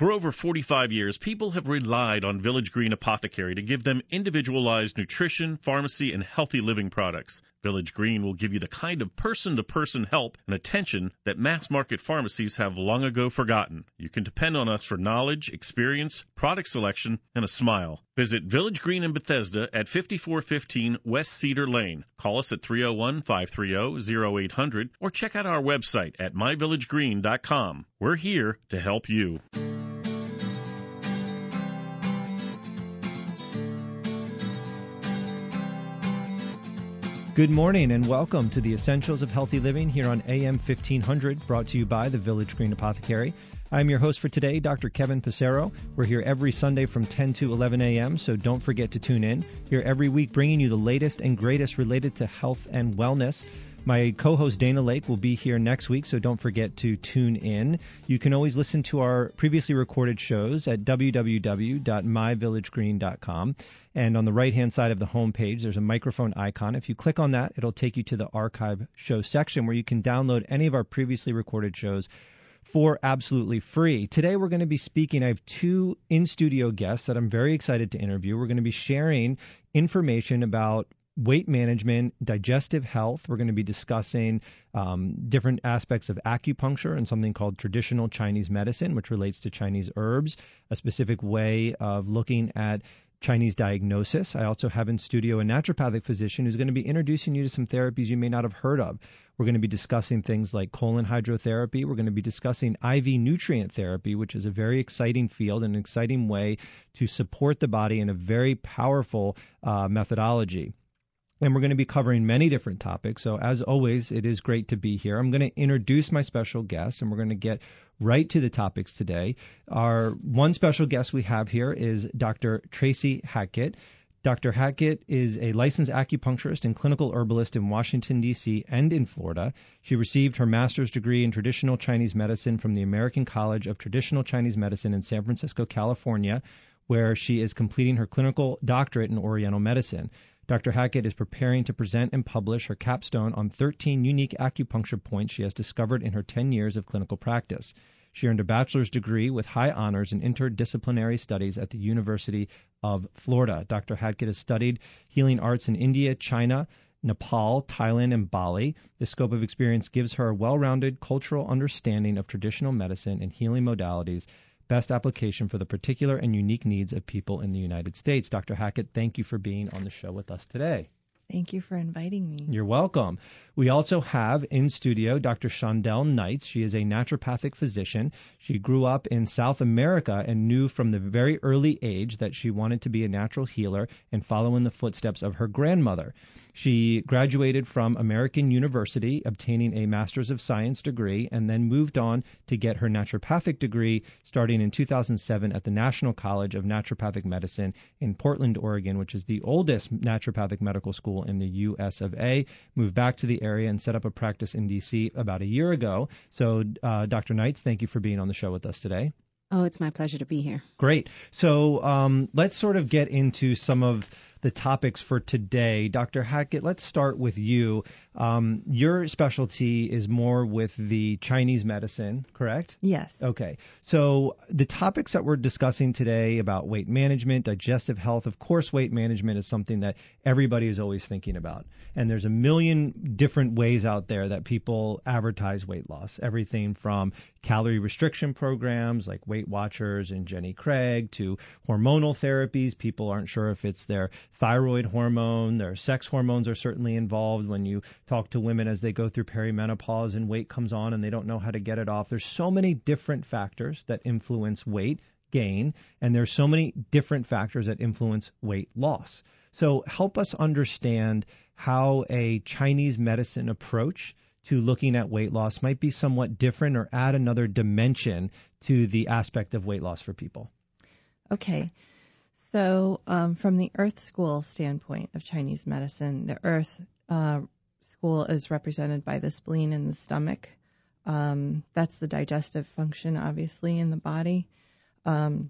For over 45 years, people have relied on Village Green Apothecary to give them individualized nutrition, pharmacy, and healthy living products. Village Green will give you the kind of person-to-person help and attention that mass-market pharmacies have long ago forgotten. You can depend on us for knowledge, experience, product selection, and a smile. Visit Village Green in Bethesda at 5415 West Cedar Lane. Call us at 301-530-0800 or check out our website at myvillagegreen.com. We're here to help you. Good morning and welcome to the Essentials of Healthy Living here on AM 1500, brought to you by the Village Green Apothecary. I'm your host for today, Dr. Kevin Passero. We're here every Sunday from 10 to 11 a.m., so don't forget to tune in. Here every week bringing you the latest and greatest related to health and wellness. My co-host Dana Lake will be here next week, so don't forget to tune in. You can always listen to our previously recorded shows at www.myvillagegreen.com. And on the right-hand side of the homepage, there's a microphone icon. If you click on that, it'll take you to the archive show section where you can download any of our previously recorded shows for absolutely free. Today we're going to be speaking. I have two in-studio guests that I'm very excited to interview. We're going to be sharing information about weight management, digestive health. We're going to be discussing different aspects of acupuncture and something called traditional Chinese medicine, which relates to Chinese herbs, a specific way of looking at Chinese diagnosis. I also have in studio a naturopathic physician who's going to be introducing you to some therapies you may not have heard of. We're going to be discussing things like colon hydrotherapy. We're going to be discussing IV nutrient therapy, which is a very exciting field and an exciting way to support the body in a very powerful methodology. And we're going to be covering many different topics. So as always, it is great to be here. I'm going to introduce my special guest, and we're going to get right to the topics today. Our one special guest we have here is Dr. Tracy Hackett. Dr. Hackett is a licensed acupuncturist and clinical herbalist in Washington, D.C. and in Florida. She received her master's degree in traditional Chinese medicine from the American College of Traditional Chinese Medicine in San Francisco, California, where she is completing her clinical doctorate in Oriental medicine. Dr. Hackett is preparing to present and publish her capstone on 13 unique acupuncture points she has discovered in her 10 years of clinical practice. She earned a bachelor's degree with high honors in interdisciplinary studies at the University of Florida. Dr. Hackett has studied healing arts in India, China, Nepal, Thailand, and Bali. This scope of experience gives her a well-rounded cultural understanding of traditional medicine and healing modalities, best application for the particular and unique needs of people in the United States. Dr. Hackett, thank you for being on the show with us today. Thank you for inviting me. You're welcome. We also have in studio Dr. Shondell Knights. She is a naturopathic physician. She grew up in South America and knew from the very early age that she wanted to be a natural healer and follow in the footsteps of her grandmother. She graduated from American University, obtaining a Master's of Science degree, and then moved on to get her naturopathic degree starting in 2007 at the National College of Naturopathic Medicine in Portland, Oregon, which is the oldest naturopathic medical school in the U.S. of A. Moved back to the area and set up a practice in D.C. about a year ago. So, Dr. Knights, thank you for being on the show with us today. Oh, it's my pleasure to be here. Great. So let's sort of get into some of the topics for today. Dr. Hackett, let's start with you. Your specialty is more with the Chinese medicine, correct? Yes. Okay. So the topics that we're discussing today about weight management, digestive health, of course, weight management is something that everybody is always thinking about. And there's a million different ways out there that people advertise weight loss. Everything from calorie restriction programs like Weight Watchers and Jenny Craig to hormonal therapies. People aren't sure if it's their thyroid hormone. Their sex hormones are certainly involved when you talk to women as they go through perimenopause and weight comes on and they don't know how to get it off. There's so many different factors that influence weight gain, and there's so many different factors that influence weight loss. So help us understand how a Chinese medicine approach to looking at weight loss might be somewhat different or add another dimension to the aspect of weight loss for people. Okay. So from the Earth School standpoint of Chinese medicine, the Earth School is represented by the spleen and the stomach. That's the digestive function, obviously, in the body.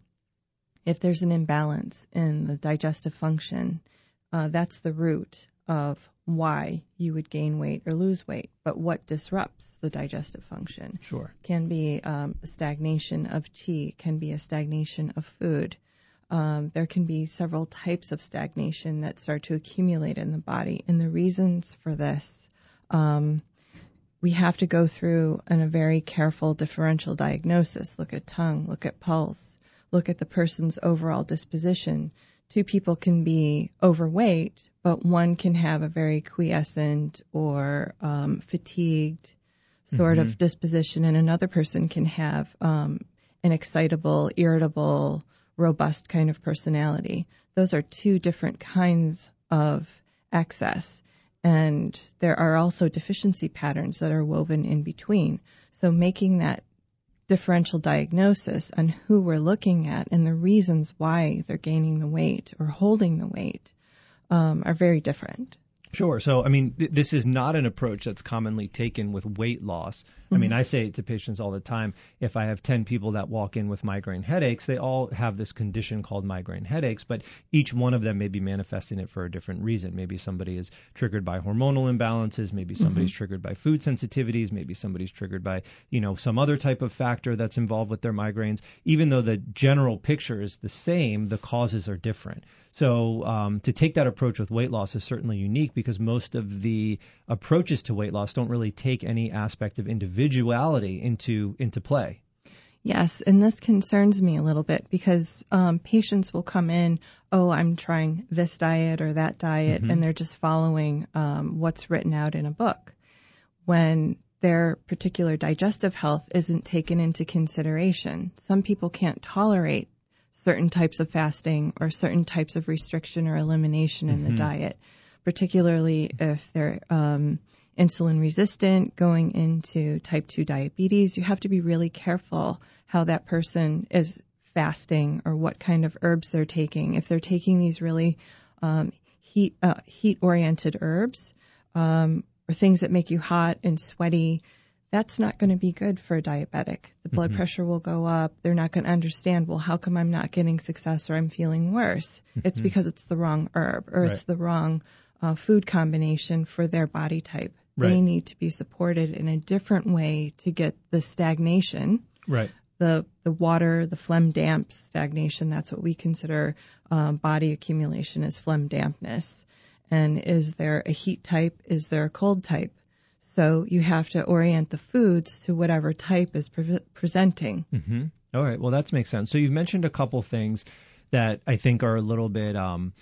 If there's an imbalance in the digestive function, that's the root of why you would gain weight or lose weight, but what disrupts the digestive function. Sure. Can be a stagnation of qi, can be a stagnation of food. There can be several types of stagnation that start to accumulate in the body. And the reasons for this, we have to go through a very careful differential diagnosis. Look at tongue, look at pulse, look at the person's overall disposition. Two people can be overweight, but one can have a very quiescent or fatigued sort of disposition, and another person can have an excitable, irritable, robust kind of personality. Those are two different kinds of excess. And there are also deficiency patterns that are woven in between. So making that differential diagnosis on who we're looking at and the reasons why they're gaining the weight or holding the weight are very different. Sure. So, I mean, this is not an approach that's commonly taken with weight loss. I mean, I say it to patients all the time. If I have 10 people that walk in with migraine headaches, they all have this condition called migraine headaches, but each one of them may be manifesting it for a different reason. Maybe somebody is triggered by hormonal imbalances. Maybe somebody's triggered by food sensitivities. Maybe somebody's triggered by, some other type of factor that's involved with their migraines. Even though the general picture is the same, the causes are different. So to take that approach with weight loss is certainly unique because most of the approaches to weight loss don't really take any aspect of individuality into play. Yes, and this concerns me a little bit because patients will come in, I'm trying this diet or that diet, and they're just following what's written out in a book, when their particular digestive health isn't taken into consideration. Some people can't tolerate certain types of fasting or certain types of restriction or elimination in the diet, particularly if they're insulin resistant, going into type 2 diabetes. You have to be really careful how that person is fasting or what kind of herbs they're taking. If they're taking these really heat-oriented herbs or things that make you hot and sweaty, that's not going to be good for a diabetic. The blood pressure will go up. They're not going to understand, well, how come I'm not getting success or I'm feeling worse? It's because it's the wrong herb or it's the wrong food combination for their body type. They need to be supported in a different way to get the stagnation. Right. The water, the phlegm damp stagnation, that's what we consider body accumulation as phlegm dampness. And is there a heat type? Is there a cold type? So you have to orient the foods to whatever type is presenting. All right. Well, that makes sense. So you've mentioned a couple things that I think are a little bit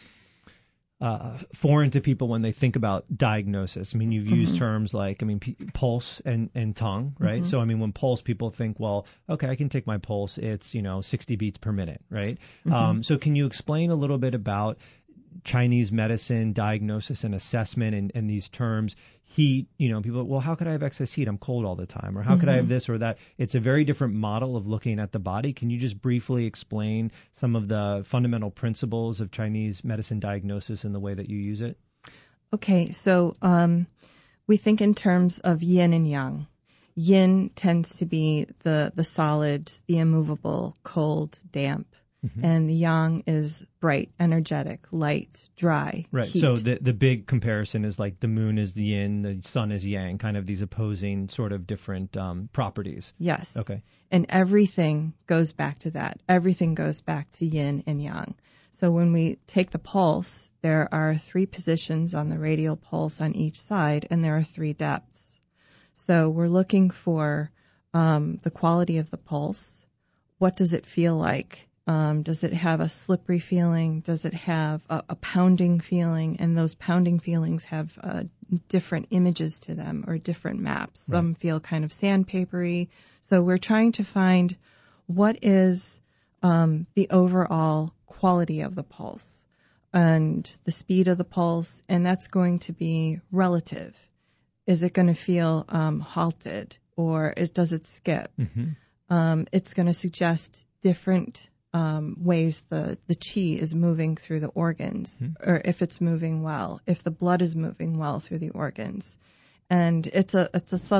foreign to people when they think about diagnosis. I mean, you've used terms like, pulse and tongue, right? So, when pulse, people think, well, okay, I can take my pulse. It's, 60 beats per minute, right? So can you explain a little bit about Chinese medicine diagnosis and assessment and these terms? Heat, people, well, how could I have excess heat? I'm cold all the time. Or how could I have this or that? It's a very different model of looking at the body. Can you just briefly explain some of the fundamental principles of Chinese medicine diagnosis and the way that you use it? Okay, so we think in terms of yin and yang. Yin tends to be the solid, the immovable, cold, damp. And the yang is bright, energetic, light, dry, right. heat. So the big comparison is like the moon is the yin, the sun is yang, kind of these opposing sort of different properties. Yes. Okay. And everything goes back to that. Everything goes back to yin and yang. So when we take the pulse, there are 3 positions on the radial pulse on each side, and there are 3 depths. So we're looking for the quality of the pulse. What does it feel like? Does it have a slippery feeling? Does it have a pounding feeling? And those pounding feelings have different images to them or different maps. Right. Some feel kind of sandpapery. So we're trying to find what is the overall quality of the pulse and the speed of the pulse, and that's going to be relative. Is it going to feel halted, or does it skip? It's going to suggest different ways the qi is moving through the organs, or if it's moving well, if the blood is moving well through the organs. And it's a subtle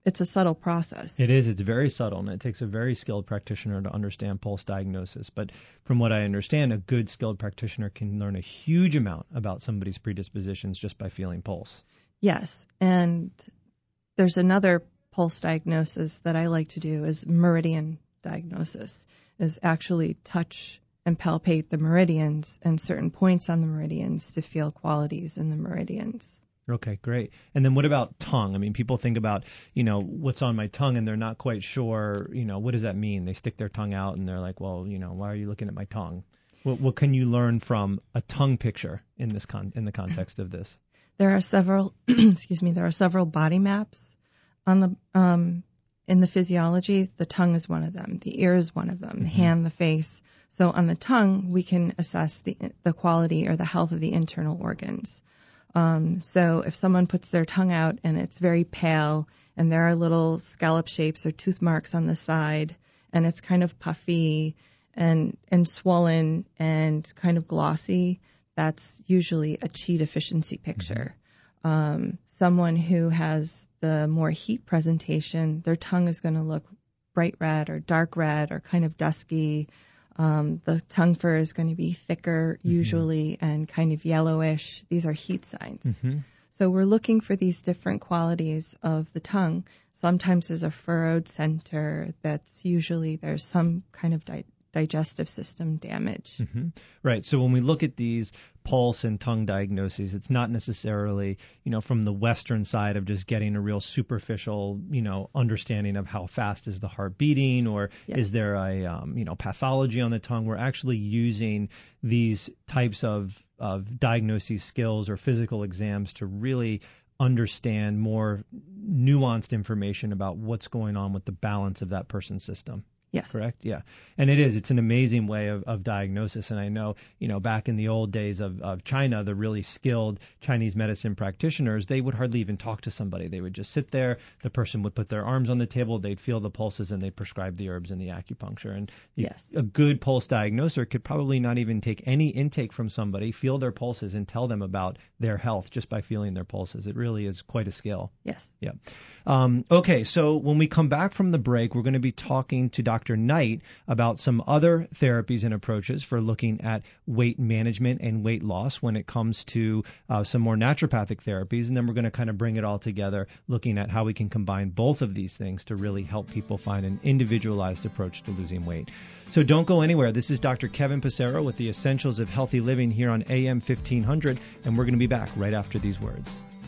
it's a subtle process. It is. It's very subtle, and it takes a very skilled practitioner to understand pulse diagnosis. But from what I understand, a good skilled practitioner can learn a huge amount about somebody's predispositions just by feeling pulse. Yes, and there's another pulse diagnosis that I like to do is meridian diagnosis, is actually touch and palpate the meridians and certain points on the meridians to feel qualities in the meridians. Okay, great. And then what about tongue? I mean, people think about, what's on my tongue, and they're not quite sure, what does that mean? They stick their tongue out and they're like, well, why are you looking at my tongue? What can you learn from a tongue picture in this in the context of this? There are several, there are several body maps on the in the physiology. The tongue is one of them. The ear is one of them. Mm-hmm. The hand, the face. So on the tongue, we can assess the quality or the health of the internal organs. So if someone puts their tongue out and it's very pale and there are little scallop shapes or tooth marks on the side and it's kind of puffy and swollen and kind of glossy, that's usually a Qi deficiency picture. Mm-hmm. Someone who has the more heat presentation, their tongue is going to look bright red or dark red or kind of dusky. The tongue fur is going to be thicker usually and kind of yellowish. These are heat signs. Mm-hmm. So we're looking for these different qualities of the tongue. Sometimes there's a furrowed center that's usually there's some kind of digestive system damage. Mm-hmm. Right. So when we look at these pulse and tongue diagnoses, it's not necessarily, from the Western side of just getting a real superficial, understanding of how fast is the heart beating or is there a, pathology on the tongue. We're actually using these types of diagnosis skills or physical exams to really understand more nuanced information about what's going on with the balance of that person's system. Yes. Correct? Yeah. And it's an amazing way of diagnosis. And I know, back in the old days of China, the really skilled Chinese medicine practitioners, they would hardly even talk to somebody. They would just sit there. The person would put their arms on the table. They'd feel the pulses and they'd prescribe the herbs and the acupuncture. And a good pulse diagnoser could probably not even take any intake from somebody, feel their pulses and tell them about their health just by feeling their pulses. It really is quite a skill. Yes. Yeah. Okay. So when we come back from the break, we're going to be talking to Dr. Knight about some other therapies and approaches for looking at weight management and weight loss when it comes to some more naturopathic therapies. And then we're going to kind of bring it all together, looking at how we can combine both of these things to really help people find an individualized approach to losing weight. So don't go anywhere. This is Dr. Kevin Passero with the Essentials of Healthy Living here on AM 1500, and we're going to be back right after these words.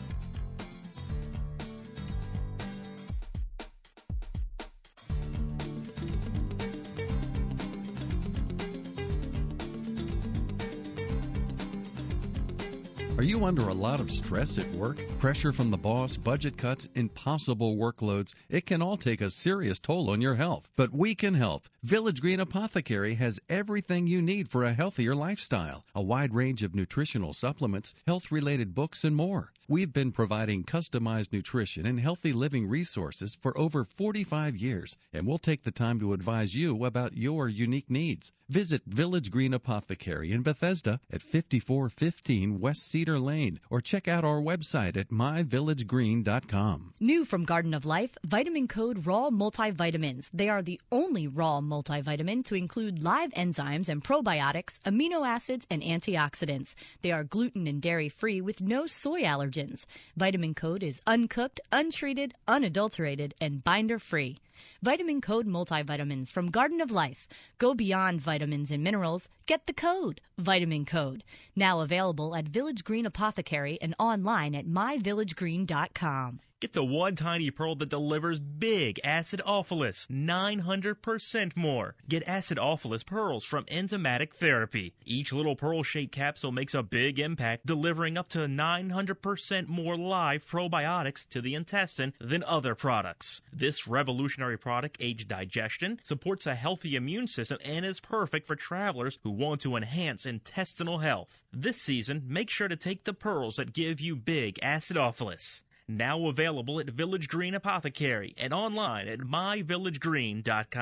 Are you under a lot of stress at work? Pressure from the boss, budget cuts, impossible workloads? It can all take a serious toll on your health. But we can help. Village Green Apothecary has everything you need for a healthier lifestyle. A wide range of nutritional supplements, health-related books, and more. We've been providing customized nutrition and healthy living resources for over 45 years, and we'll take the time to advise you about your unique needs. Visit Village Green Apothecary in Bethesda at 5415 West Cedar Lane, or check out our website at myvillagegreen.com. New from Garden of Life, Vitamin Code Raw Multivitamins. They are the only raw multivitamin to include live enzymes and probiotics, amino acids, and antioxidants. They are gluten and dairy-free with no soy allergens. Vitamin Code is uncooked, untreated, unadulterated, and binder-free. Vitamin Code Multivitamins from Garden of Life. Go beyond vitamins and minerals. Get the code, Vitamin Code. Now available at Village Green Apothecary and online at myvillagegreen.com. Get the one tiny pearl that delivers big acidophilus, 900% more. Get acidophilus pearls from Enzymatic Therapy. Each little pearl-shaped capsule makes a big impact, delivering up to 900% more live probiotics to the intestine than other products. This revolutionary product aids digestion, supports a healthy immune system, and is perfect for travelers who want to enhance intestinal health. This season, make sure to take the pearls that give you big acidophilus. Now available at Village Green Apothecary and online at myvillagegreen.com.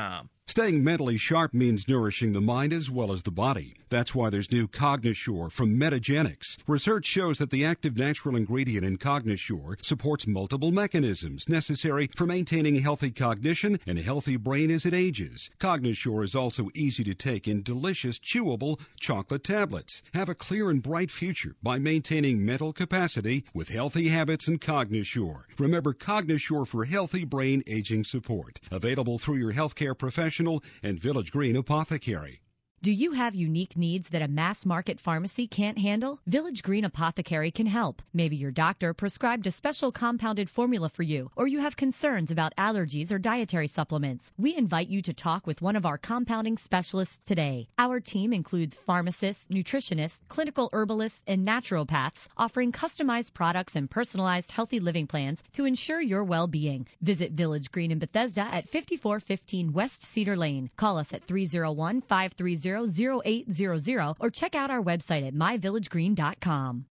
Staying mentally sharp means nourishing the mind as well as the body. That's why there's new Cognisure from Metagenics. Research shows that the active natural ingredient in Cognisure supports multiple mechanisms necessary for maintaining healthy cognition and a healthy brain as it ages. Cognisure is also easy to take in delicious, chewable chocolate tablets. Have a clear and bright future by maintaining mental capacity with healthy habits and Cognisure. Remember Cognisure for healthy brain aging support. Available through your healthcare professional and Village Green Apothecary. Do you have unique needs that a mass market pharmacy can't handle? Village Green Apothecary can help. Maybe your doctor prescribed a special compounded formula for you, or you have concerns about allergies or dietary supplements. We invite you to talk with one of our compounding specialists today. Our team includes pharmacists, nutritionists, clinical herbalists, and naturopaths, offering customized products and personalized healthy living plans to ensure your well-being. Visit Village Green in Bethesda at 5415 West Cedar Lane. Call us at 301-530-0800 or check out our website at myvillagegreen.com.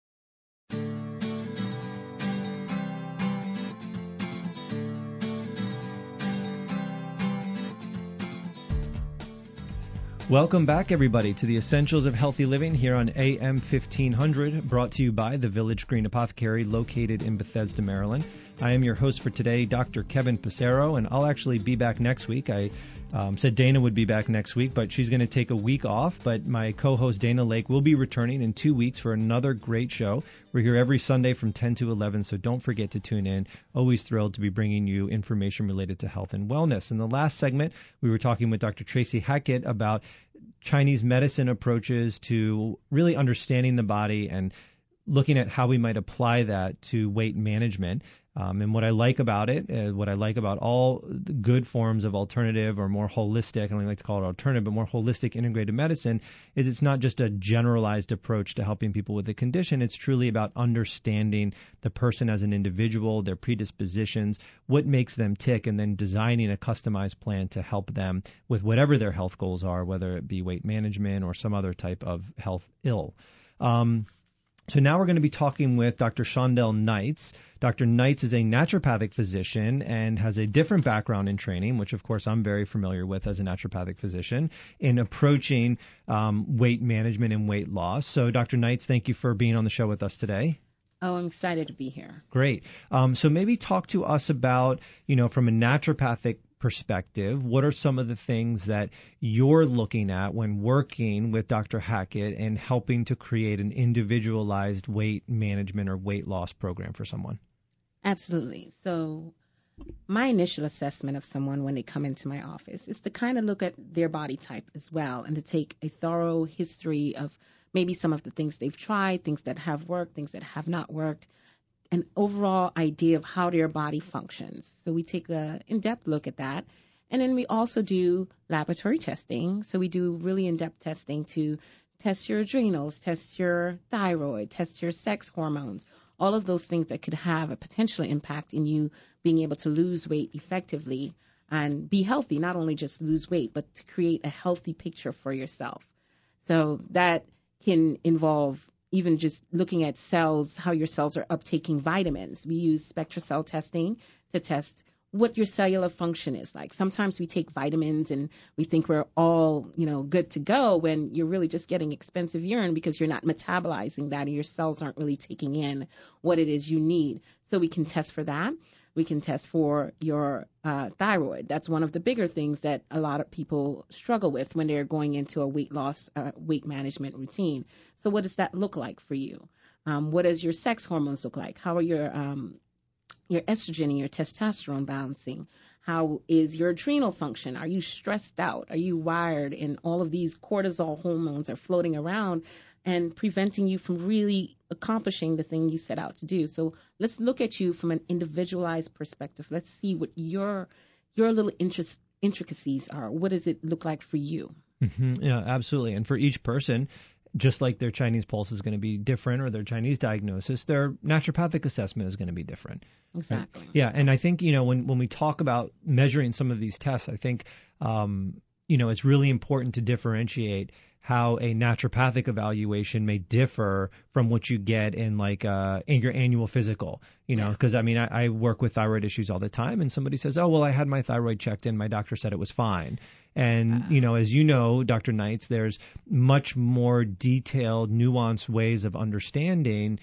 Welcome back, everybody, to the Essentials of Healthy Living here on AM 1500, brought to you by the Village Green Apothecary located in Bethesda, Maryland. I am your host for today, Dr. Kevin Passero, and I'll actually be back next week. I said Dana would be back next week, but she's going to take a week off. But my co-host Dana Lake will be returning in 2 weeks for another great show. We're here every Sunday from 10 to 11, so don't forget to tune in. Always thrilled to be bringing you information related to health and wellness. In the last segment, we were talking with Dr. Tracy Hackett about Chinese medicine approaches to really understanding the body and looking at how we might apply that to weight management. And what I like about it, what I like about all the good forms of alternative or more holistic, I don't like to call it alternative, but more holistic integrated medicine, is it's not just a generalized approach to helping people with a condition. It's truly about understanding the person as an individual, their predispositions, what makes them tick, and then designing a customized plan to help them with whatever their health goals are, whether it be weight management or some other type of health ill. So now we're going to be talking with Dr. Shondell Knights. Dr. Knights is a naturopathic physician and has a different background in training, which of course I'm very familiar with as a naturopathic physician, in approaching weight management and weight loss. So Dr. Knights, thank you for being on the show with us today. Oh, I'm excited to be here. Great. So maybe talk to us about, from a naturopathic perspective, what are some of the things that you're looking at when working with Dr. Hackett and helping to create an individualized weight management or weight loss program for someone? Absolutely. So my initial assessment of someone when they come into my office is to kind of look at their body type as well and to take a thorough history of maybe some of the things they've tried, things that have worked, things that have not worked, an overall idea of how their body functions. So we take an in-depth look at that. And then we also do laboratory testing. So we do really in-depth testing to test your adrenals, test your thyroid, test your sex hormones, all of those things that could have a potential impact in you being able to lose weight effectively and be healthy, not only just lose weight, but to create a healthy picture for yourself. So that can involve even just looking at cells, how your cells are uptaking vitamins. We use SpectraCell testing to test what your cellular function is like. Sometimes we take vitamins and we think we're all, good to go when you're really just getting expensive urine because you're not metabolizing that and your cells aren't really taking in what it is you need. So we can test for that. We can test for your thyroid. That's one of the bigger things that a lot of people struggle with when they're going into a weight loss, weight management routine. So what does that look like for you? What does your sex hormones look like? How are your estrogen and your testosterone balancing? How is your adrenal function? Are you stressed out? Are you wired? And all of these cortisol hormones are floating around and preventing you from really accomplishing the thing you set out to do. So let's look at you from an individualized perspective. Let's see what your little intricacies are. What does it look like for you? Mm-hmm. Yeah, absolutely. And for each person, just like their Chinese pulse is going to be different or their Chinese diagnosis, their naturopathic assessment is going to be different. Exactly. Right? Yeah, and I think, when we talk about measuring some of these tests, I think, it's really important to differentiate how a naturopathic evaluation may differ from what you get in like in your annual physical, because I work with thyroid issues all the time, and somebody says, oh, well, I had my thyroid checked in, my doctor said it was fine. And, as you know, Dr. Knights, there's much more detailed, nuanced ways of understanding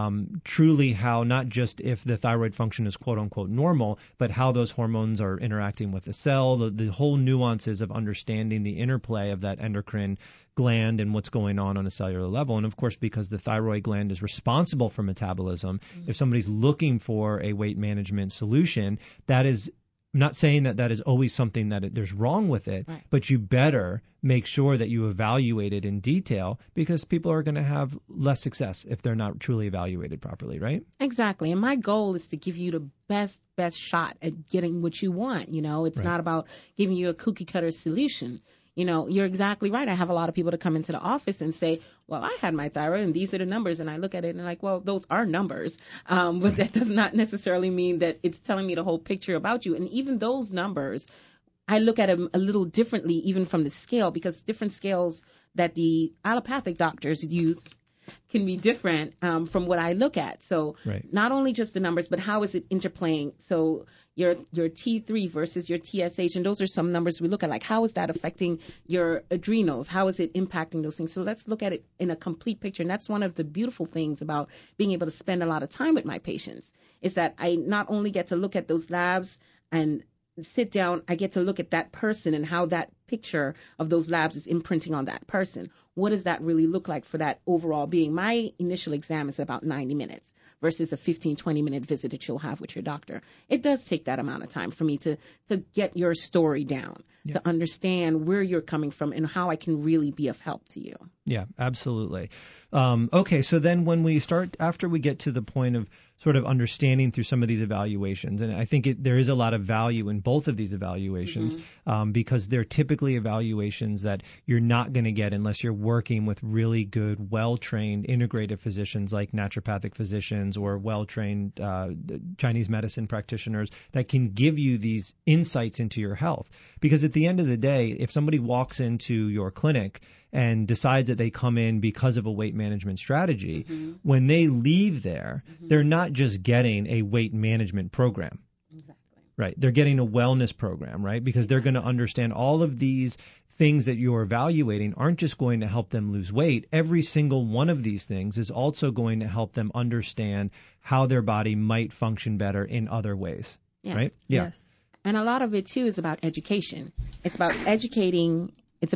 truly how not just if the thyroid function is quote unquote normal, but how those hormones are interacting with the cell, the whole nuances of understanding the interplay of that endocrine gland and what's going on a cellular level. And of course, because the thyroid gland is responsible for metabolism, if somebody's looking for a weight management solution, that is not saying that is always something that there's wrong with it, right, but you better make sure that you evaluate it in detail, because people are going to have less success if they're not truly evaluated properly, right? Exactly. And my goal is to give you the best shot at getting what you want. It's right, not about giving you a cookie cutter solution. You're exactly right. I have a lot of people to come into the office and say, well, I had my thyroid and these are the numbers. And I look at it and like, well, those are numbers. But that does not necessarily mean that it's telling me the whole picture about you. And even those numbers, I look at them a little differently, even from the scale, because different scales that the allopathic doctors use can be different from what I look at. So right, not only just the numbers, but how is it interplaying? So your T3 versus your TSH, and those are some numbers we look at, like how is that affecting your adrenals? How is it impacting those things? So let's look at it in a complete picture. And that's one of the beautiful things about being able to spend a lot of time with my patients, is that I not only get to look at those labs and sit down, I get to look at that person and how that picture of those labs is imprinting on that person. What does that really look like for that overall being? My initial exam is about 90 minutes versus a 15, 20-minute visit that you'll have with your doctor. It does take that amount of time for me to get your story down, yeah, to understand where you're coming from and how I can really be of help to you. Yeah, absolutely. Okay, so then when we start, after we get to the point of sort of understanding through some of these evaluations, and I think there is a lot of value in both of these evaluations, because they're typically evaluations that you're not going to get unless you're working with really good, well-trained integrative physicians like naturopathic physicians or well-trained Chinese medicine practitioners that can give you these insights into your health. Because at the end of the day, if somebody walks into your clinic and decides that they come in because of a weight management strategy, when they leave there, they're not just getting a weight management program. Exactly. Right. They're getting a wellness program, right? Because they're going to understand all of these things that you're evaluating aren't just going to help them lose weight. Every single one of these things is also going to help them understand how their body might function better in other ways. Yes. Right? Yeah. Yes. And a lot of it, too, is about education. It's about educating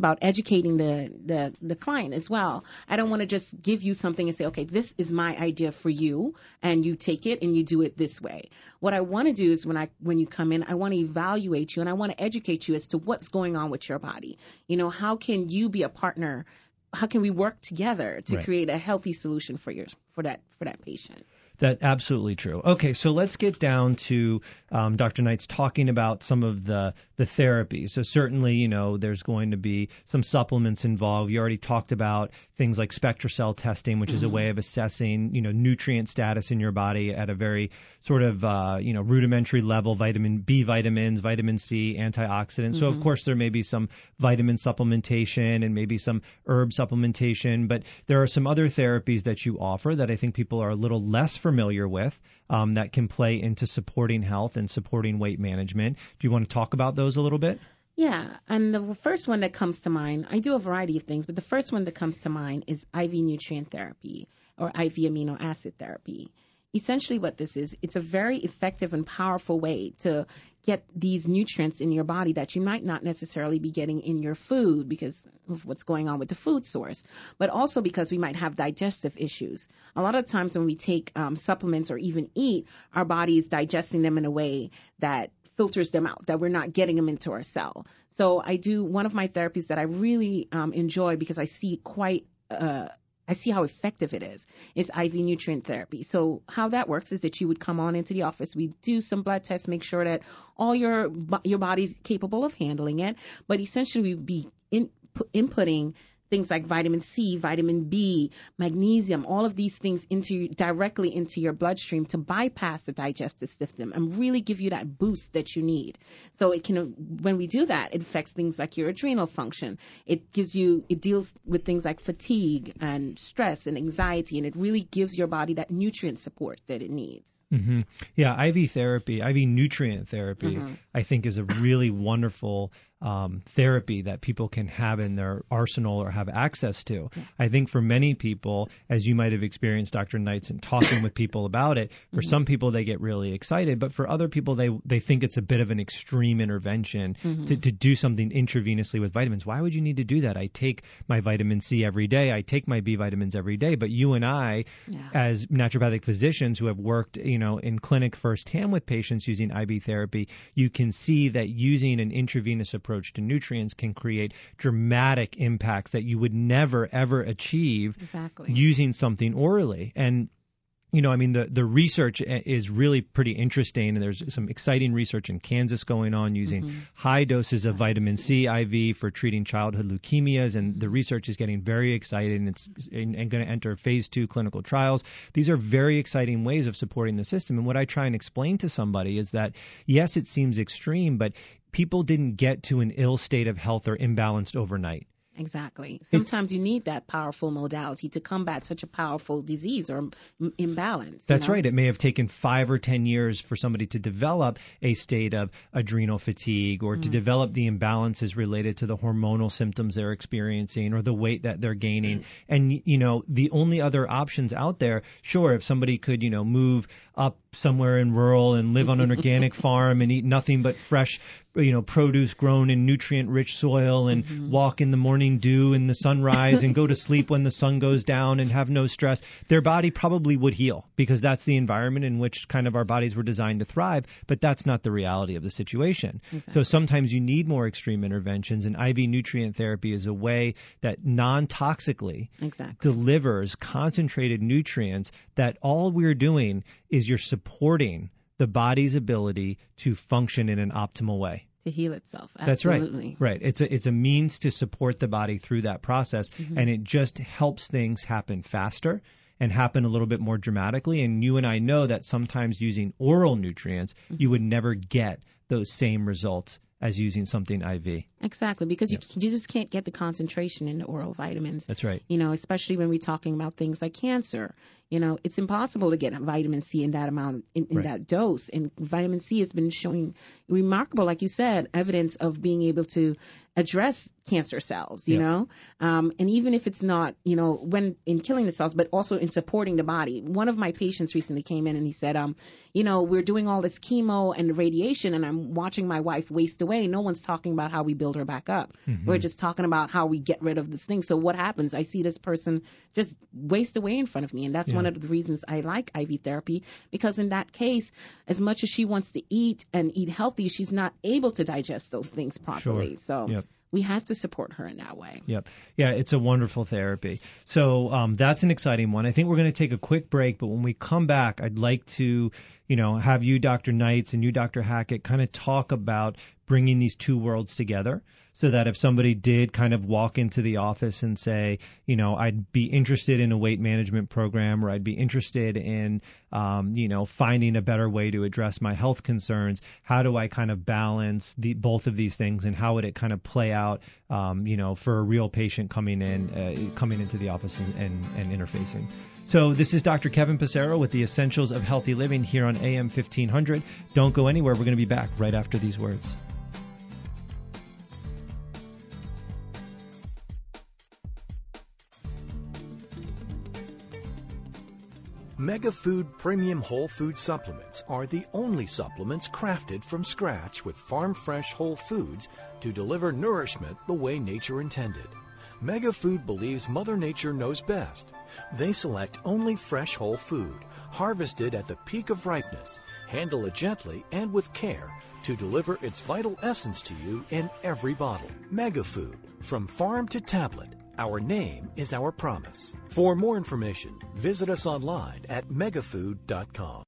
the client as well. I don't want to just give you something and say, okay, this is my idea for you, and you take it and you do it this way. What I want to do is when you come in, I want to evaluate you and I want to educate you as to what's going on with your body. How can you be a partner? How can we work together to create a healthy solution for that patient? That's absolutely true. Okay, so let's get down to Dr. Knights talking about some of the therapies. So certainly, there's going to be some supplements involved. You already talked about things like SpectraCell testing, which is a way of assessing, nutrient status in your body at a very sort of, rudimentary level, vitamin B vitamins, vitamin C, antioxidants. So, of course, there may be some vitamin supplementation and maybe some herb supplementation, but there are some other therapies that you offer that I think people are a little less familiar with that can play into supporting health and supporting weight management. Do you want to talk about those a little bit? Yeah, and the first one that comes to mind, I do a variety of things, but the first one that comes to mind is IV nutrient therapy or IV amino acid therapy. Essentially what this is, it's a very effective and powerful way to get these nutrients in your body that you might not necessarily be getting in your food because of what's going on with the food source, but also because we might have digestive issues. A lot of times when we take supplements or even eat, our body is digesting them in a way that filters them out, that we're not getting them into our cell. So I do one of my therapies that I really enjoy because I see I see how effective it is IV nutrient therapy. So how that works is that you would come on into the office. We do some blood tests, make sure that all your body's capable of handling it. But essentially we'd be inputting things like vitamin C, vitamin B, magnesium, all of these things directly into your bloodstream to bypass the digestive system and really give you that boost that you need. So when we do that, it affects things like your adrenal function. It deals with things like fatigue and stress and anxiety, and it really gives your body that nutrient support that it needs. Mm-hmm. Yeah, IV nutrient therapy, I think is a really wonderful therapy that people can have in their arsenal or have access to. Yeah. I think for many people, as you might have experienced, Dr. Knights, and talking with people about it, for some people they get really excited, but for other people they think it's a bit of an extreme intervention to do something intravenously with vitamins. Why would you need to do that? I take my vitamin C every day. I take my B vitamins every day. But you and I, as naturopathic physicians who have worked, in clinic firsthand with patients using IV therapy, you can see that using an intravenous approach to nutrients can create dramatic impacts that you would never, ever achieve using something orally. And the research is really pretty interesting, and there's some exciting research in Kansas going on using high doses of vitamin C IV for treating childhood leukemias, and the research is getting very exciting. It's going to enter phase 2 clinical trials. These are very exciting ways of supporting the system, and what I try and explain to somebody is that, yes, it seems extreme, but people didn't get to an ill state of health or imbalanced overnight. Exactly. Sometimes you need that powerful modality to combat such a powerful disease or imbalance. That's right. It may have taken 5 or 10 years for somebody to develop a state of adrenal fatigue or to develop the imbalances related to the hormonal symptoms they're experiencing or the weight that they're gaining. And, the only other options out there, sure, if somebody could, move up somewhere in rural and live on an organic farm and eat nothing but fresh produce grown in nutrient-rich soil and walk in the morning dew and the sunrise and go to sleep when the sun goes down and have no stress, their body probably would heal because that's the environment in which kind of our bodies were designed to thrive, but that's not the reality of the situation. Exactly. So sometimes you need more extreme interventions, and IV nutrient therapy is a way that non-toxically delivers concentrated nutrients that all we're doing is you're supporting the body's ability to function in an optimal way. To heal itself. Absolutely. That's right. It's a means to support the body through that process, and it just helps things happen faster and happen a little bit more dramatically. And you and I know that sometimes using oral nutrients, you would never get those same results as using something IV. Exactly, because you just can't get the concentration in the oral vitamins. That's right. Especially when we're talking about things like cancer. It's impossible to get vitamin C in that amount, in that dose. And vitamin C has been showing remarkable, like you said, evidence of being able to address cancer cells, you know. And even if it's not, when in killing the cells, but also in supporting the body. One of my patients recently came in and he said, we're doing all this chemo and radiation and I'm watching my wife waste away. No one's talking about how we build her back up. We're just talking about how we get rid of this thing. So what happens? I see this person just waste away in front of me. And that's one of the reasons I like IV therapy, because in that case, as much as she wants to eat and eat healthy, she's not able to digest those things properly. Sure. So we have to support her in that way. Yep. Yeah, it's a wonderful therapy. So that's an exciting one. I think we're going to take a quick break, but when we come back, I'd like to, have you, Dr. Knights, and you, Dr. Hackett, kind of talk about bringing these two worlds together so that if somebody did kind of walk into the office and say, I'd be interested in a weight management program, or I'd be interested in, finding a better way to address my health concerns, how do I kind of balance both of these things, and how would it kind of play out, for a real patient coming into the office and interfacing. So this is Dr. Kevin Passero with the Essentials of Healthy Living here on AM 1500. Don't go anywhere. We're going to be back right after these words. MegaFood Premium Whole Food Supplements are the only supplements crafted from scratch with farm-fresh whole foods to deliver nourishment the way nature intended. MegaFood believes Mother Nature knows best. They select only fresh whole food, harvested at the peak of ripeness, handle it gently and with care to deliver its vital essence to you in every bottle. MegaFood, from farm to tablet. Our name is our promise. For more information, visit us online at megafood.com.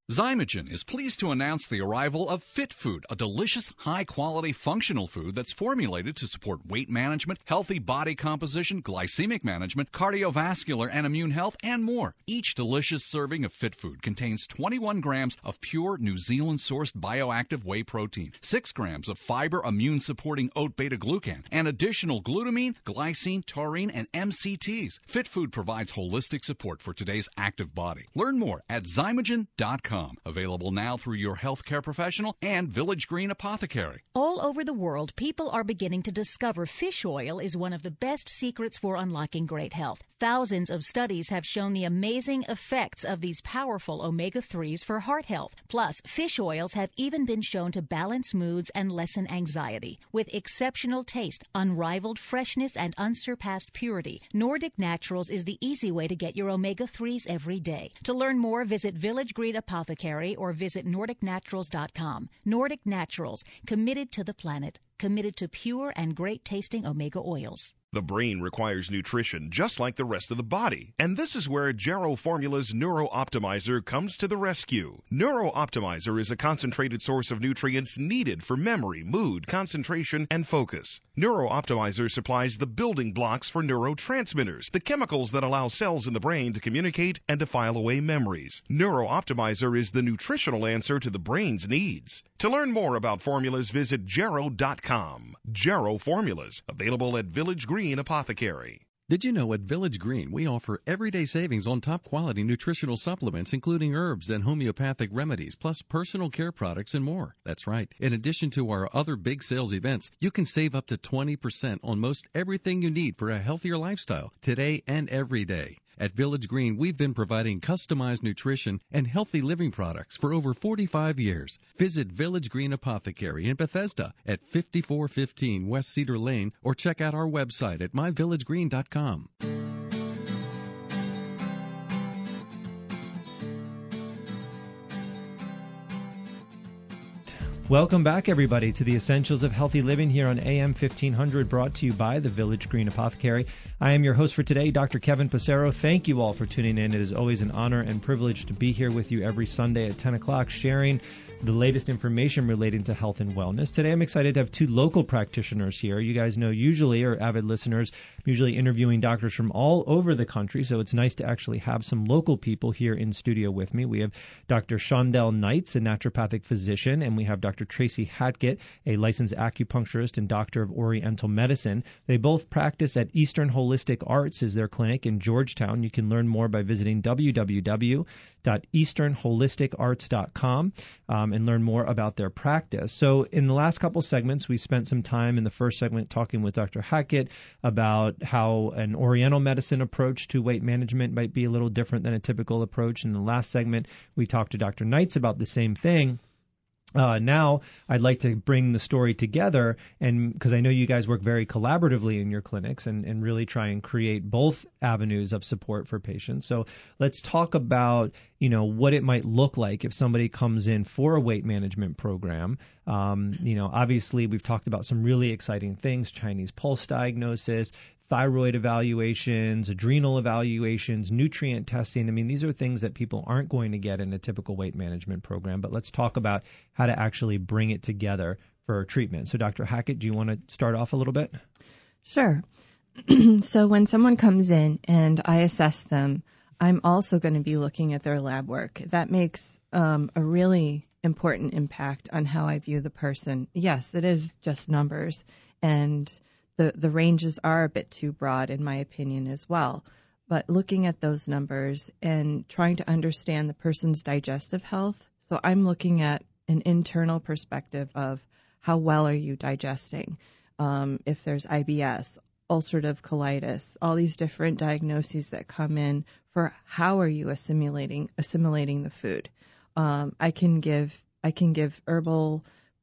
Zymogen is pleased to announce the arrival of Fit Food, a delicious, high-quality, functional food that's formulated to support weight management, healthy body composition, glycemic management, cardiovascular and immune health, and more. Each delicious serving of Fit Food contains 21 grams of pure New Zealand-sourced bioactive whey protein, 6 grams of fiber immune-supporting oat beta-glucan, and additional glutamine, glycine, taurine, and MCTs. Fit Food provides holistic support for today's active body. Learn more at Zymogen.com. Available now through your healthcare professional and Village Green Apothecary. All over the world, people are beginning to discover fish oil is one of the best secrets for unlocking great health. Thousands of studies have shown the amazing effects of these powerful omega-3s for heart health. Plus, fish oils have even been shown to balance moods and lessen anxiety. With exceptional taste, unrivaled freshness, and unsurpassed purity, Nordic Naturals is the easy way to get your omega-3s every day. To learn more, visit Village Green Apothecary or visit NordicNaturals.com. Nordic Naturals, committed to the planet, committed to pure and great-tasting omega oils. The brain requires nutrition just like the rest of the body, and this is where Jarrow Formula's Neuro Optimizer comes to the rescue. Neuro Optimizer is a concentrated source of nutrients needed for memory, mood, concentration, and focus. Neuro Optimizer supplies the building blocks for neurotransmitters, the chemicals that allow cells in the brain to communicate and to file away memories. Neuro Optimizer is the nutritional answer to the brain's needs. To learn more about formulas, visit Jarrow.com. Jarrow Formulas, available at Village Green Apothecary. Did you know at Village Green we offer everyday savings on top quality nutritional supplements, including herbs and homeopathic remedies, plus personal care products and more? That's right. In addition to our other big sales events, you can save up to 20% on most everything you need for a healthier lifestyle, today and every day. At Village Green, we've been providing customized nutrition and healthy living products for over 45 years. Visit Village Green Apothecary in Bethesda at 5415 West Cedar Lane or check out our website at myvillagegreen.com. Welcome back, everybody, to the Essentials of Healthy Living here on AM 1500, brought to you by the Village Green Apothecary. I am your host for today, Dr. Kevin Passero. Thank you all for tuning in. It is always an honor and privilege to be here with you every Sunday at 10 o'clock, sharing the latest information relating to health and wellness. Today, I'm excited to have two local practitioners here. You guys know, usually, or avid listeners, I'm usually interviewing doctors from all over the country, so it's nice to actually have some local people here in studio with me. We have Dr. Shondell Knights, a naturopathic physician, and we have Dr. Tracy Hackett, a licensed acupuncturist and doctor of Oriental medicine. They both practice at Eastern Holistic Arts is their clinic in Georgetown. You can learn more by visiting www.easternholisticarts.com and learn more about their practice. So in the last couple segments, we spent some time in the first segment talking with Dr. Hackett about how an Oriental medicine approach to weight management might be a little different than a typical approach. In the last segment, we talked to Dr. Knights about the same thing. Now, I'd like to bring the story together, and because I know you guys work very collaboratively in your clinics and really try and create both avenues of support for patients. So let's talk about, what it might look like if somebody comes in for a weight management program. Obviously, we've talked about some really exciting things, Chinese pulse diagnosis, thyroid evaluations, adrenal evaluations, nutrient testing. I mean, these are things that people aren't going to get in a typical weight management program, but let's talk about how to actually bring it together for treatment. So Dr. Hackett, do you want to start off a little bit? Sure. So when someone comes in and I assess them, I'm also going to be looking at their lab work. That makes a really important impact on how I view the person. Yes, it is just numbers, and the ranges are a bit too broad, in my opinion, as well. But looking at those numbers and trying to understand the person's digestive health, so I'm looking at an internal perspective of how well are you digesting, if there's IBS, ulcerative colitis, all these different diagnoses that come in for how are you assimilating the food. I can give herbal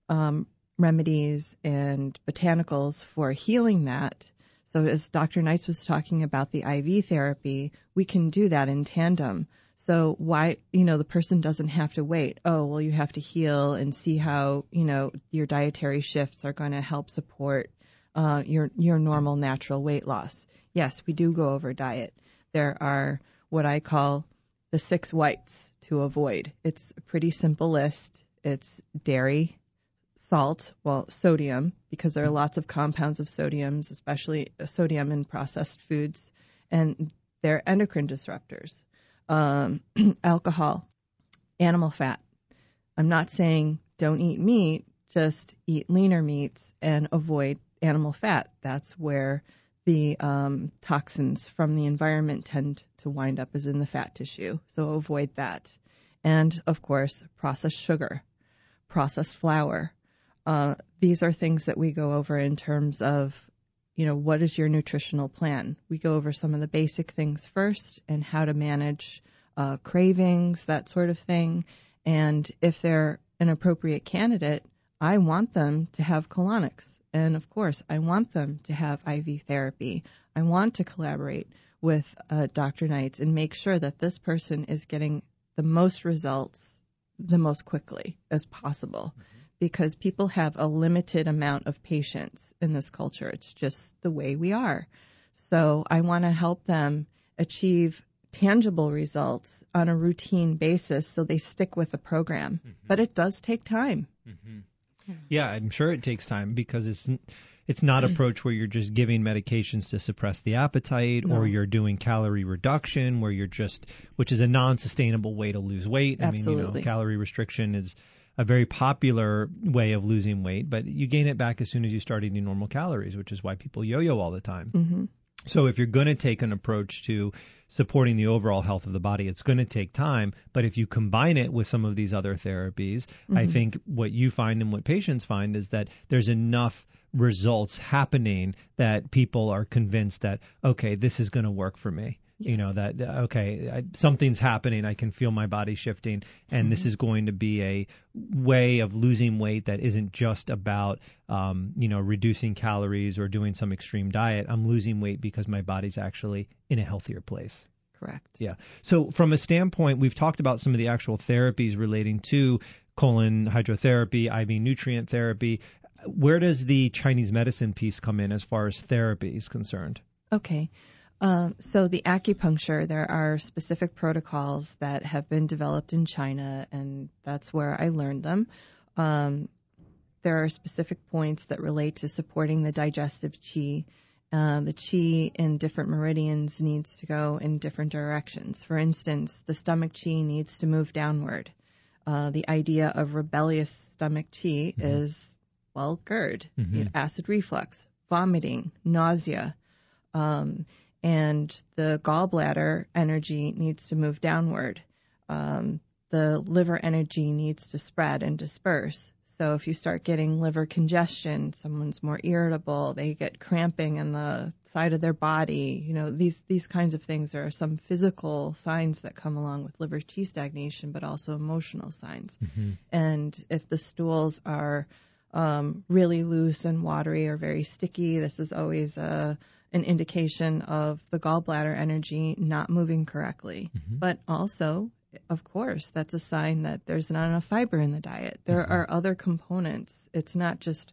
remedies and botanicals for healing that. So as Dr. Knights was talking about the IV therapy, we can do that in tandem. So why, the person doesn't have to wait. Oh, well, you have to heal and see how, your dietary shifts are going to help support your normal natural weight loss. Yes, we do go over diet. There are what I call the 6 whites to avoid. It's a pretty simple list. It's dairy, salt, well, sodium, because there are lots of compounds of sodiums, especially sodium in processed foods, and they're endocrine disruptors. Alcohol, animal fat. I'm not saying don't eat meat, just eat leaner meats and avoid animal fat. That's where the toxins from the environment tend to wind up, is in the fat tissue. So avoid that. And, of course, processed sugar, processed flour. These are things that we go over in terms of, what is your nutritional plan? We go over some of the basic things first and how to manage cravings, that sort of thing. And if they're an appropriate candidate, I want them to have colonics. And, of course, I want them to have IV therapy. I want to collaborate with Dr. Knights and make sure that this person is getting the most results the most quickly as possible. Because people have a limited amount of patience in this culture. It's just the way we are. So I want to help them achieve tangible results on a routine basis so they stick with the program. But it does take time. Yeah, I'm sure it takes time because it's not an approach where you're just giving medications to suppress the appetite or you're doing calorie reduction which is a non-sustainable way to lose weight. Absolutely. I mean, calorie restriction is a very popular way of losing weight, but you gain it back as soon as you start eating normal calories, which is why people yo-yo all the time. So if you're going to take an approach to supporting the overall health of the body, it's going to take time. But if you combine it with some of these other therapies, I think what you find and what patients find is that there's enough results happening that people are convinced that, okay, this is going to work for me. That, something's happening. I can feel my body shifting. And this is going to be a way of losing weight that isn't just about, reducing calories or doing some extreme diet. I'm losing weight because my body's actually in a healthier place. Correct. Yeah. So from a standpoint, we've talked about some of the actual therapies relating to colon hydrotherapy, IV nutrient therapy. Where does the Chinese medicine piece come in as far as therapy is concerned? Okay. So the acupuncture, there are specific protocols that have been developed in China, and that's where I learned them. There are specific points that relate to supporting the digestive qi. The qi in different meridians needs to go in different directions. For instance, the stomach qi needs to move downward. The idea of rebellious stomach qi is, GERD, acid reflux, vomiting, nausea. And the gallbladder energy needs to move downward. The liver energy needs to spread and disperse. So if you start getting liver congestion, someone's more irritable, they get cramping in the side of their body. These kinds of things. There are some physical signs that come along with liver qi stagnation, but also emotional signs. And if the stools are really loose and watery or very sticky, this is always an indication of the gallbladder energy not moving correctly. But also, of course, that's a sign that there's not enough fiber in the diet. There are other components. It's not just,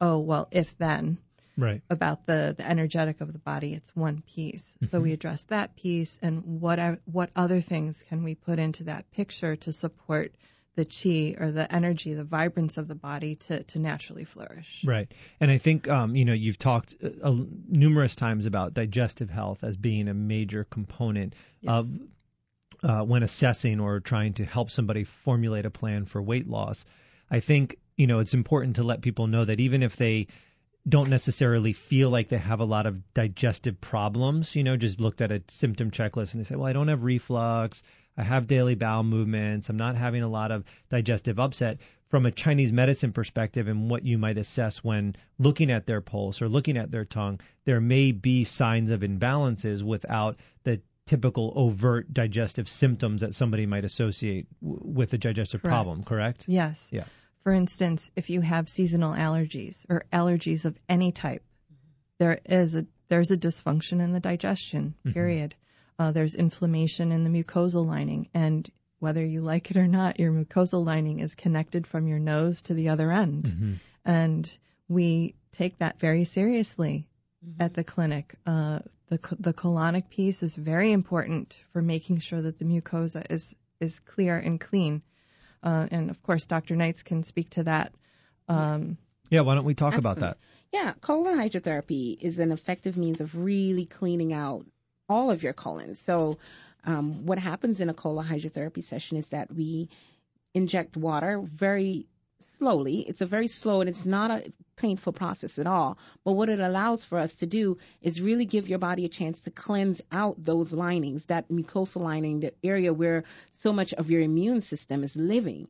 if then, about the energetic of the body. It's one piece. So we address that piece, and what other things can we put into that picture to support the qi or the energy, the vibrance of the body to naturally flourish. Right. And I think, you've talked numerous times about digestive health as being a major component of when assessing or trying to help somebody formulate a plan for weight loss. I think, it's important to let people know that even if they don't necessarily feel like they have a lot of digestive problems, just looked at a symptom checklist and they say, well, I don't have reflux, I have daily bowel movements, I'm not having a lot of digestive upset. From a Chinese medicine perspective and what you might assess when looking at their pulse or looking at their tongue, there may be signs of imbalances without the typical overt digestive symptoms that somebody might associate with a digestive problem, correct? Yes. Yeah. For instance, if you have seasonal allergies or allergies of any type, there's a dysfunction in the digestion, period. There's inflammation in the mucosal lining, and whether you like it or not, your mucosal lining is connected from your nose to the other end. And we take that very seriously at the clinic. The colonic piece is very important for making sure that the mucosa is is clear and clean. And of course, Dr. Knights can speak to that. Yeah, why don't we talk about that? Yeah, colon hydrotherapy is an effective means of really cleaning out all of your colon. So what happens in a colon hydrotherapy session is that we inject water very slowly. It's a very slow, and it's not a painful process at all. But what it allows for us to do is really give your body a chance to cleanse out those linings, that mucosal lining, the area where so much of your immune system is living.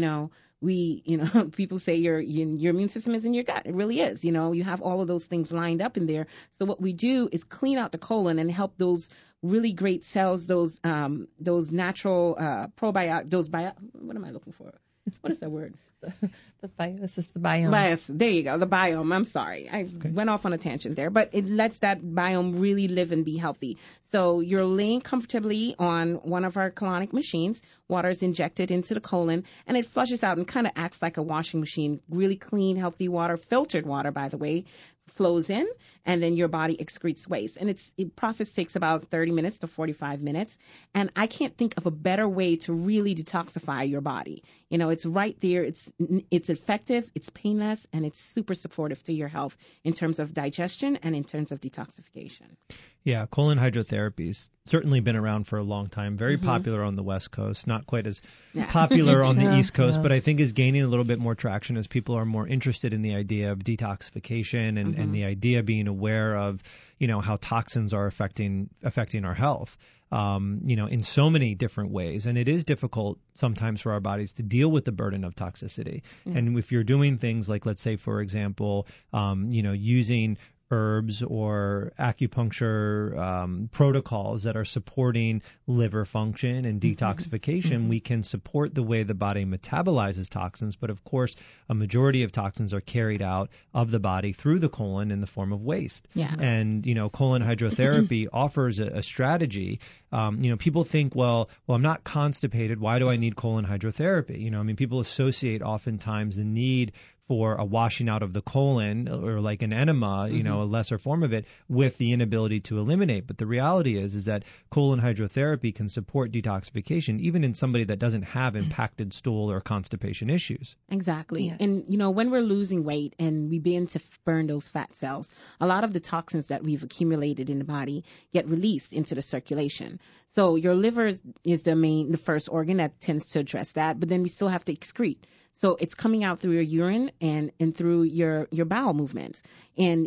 People say your immune system is in your gut. It really is. You have all of those things lined up in there. So what we do is clean out the colon and help those really great cells, those natural probiotic, what am I looking for? What is that word? The biome. There you go, the biome. I'm sorry. I went off on a tangent there, but it lets that biome really live and be healthy. So you're laying comfortably on one of our colonic machines. Water is injected into the colon, and it flushes out and kind of acts like a washing machine. Really clean, healthy water, filtered water, by the way, flows in, and then your body excretes waste. And the process takes about 30 minutes to 45 minutes. And I can't think of a better way to really detoxify your body. It's right there. It's effective, it's painless, and it's super supportive to your health in terms of digestion and in terms of detoxification. Yeah, colon hydrotherapy's certainly been around for a long time. Very popular on the West Coast, not quite as popular on the East Coast, but I think is gaining a little bit more traction as people are more interested in the idea of detoxification and the idea being aware of, how toxins are affecting our health. In so many different ways. And it is difficult sometimes for our bodies to deal with the burden of toxicity. And if you're doing things like, let's say, for example, using herbs or acupuncture protocols that are supporting liver function and detoxification, we can support the way the body metabolizes toxins. But of course, a majority of toxins are carried out of the body through the colon in the form of waste. And, colon hydrotherapy offers a strategy. People think, well, I'm not constipated. Why do I need colon hydrotherapy? People associate oftentimes the need for a washing out of the colon or like an enema, a lesser form of it, with the inability to eliminate. But the reality is that colon hydrotherapy can support detoxification even in somebody that doesn't have impacted stool or constipation issues. Exactly. Yes. And, when we're losing weight and we begin to burn those fat cells, a lot of the toxins that we've accumulated in the body get released into the circulation. So your liver is the first organ that tends to address that, but then we still have to excrete. So it's coming out through your urine and through your bowel movements. And,